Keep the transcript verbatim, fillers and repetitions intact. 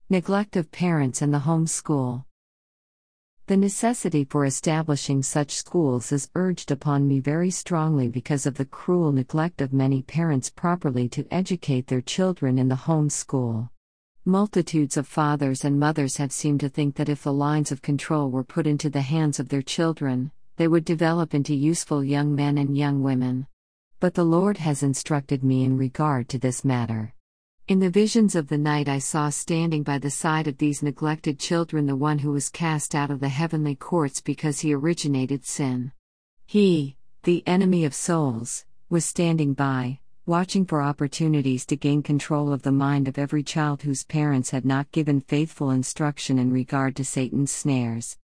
Neglect of parents and the home school. The necessity for establishing such schools is urged upon me very strongly because of the cruel neglect of many parents properly to educate their children in the home school. Multitudes of fathers and mothers have seemed to think that if the lines of control were put into the hands of their children, they would develop into useful young men and young women. But the Lord has instructed me in regard to this matter. In the visions of the night I saw standing by the side of these neglected children the one who was cast out of the heavenly courts because he originated sin. He, the enemy of souls, was standing by, watching for opportunities to gain control of the mind of every child whose parents had not given faithful instruction in regard to Satan's snares.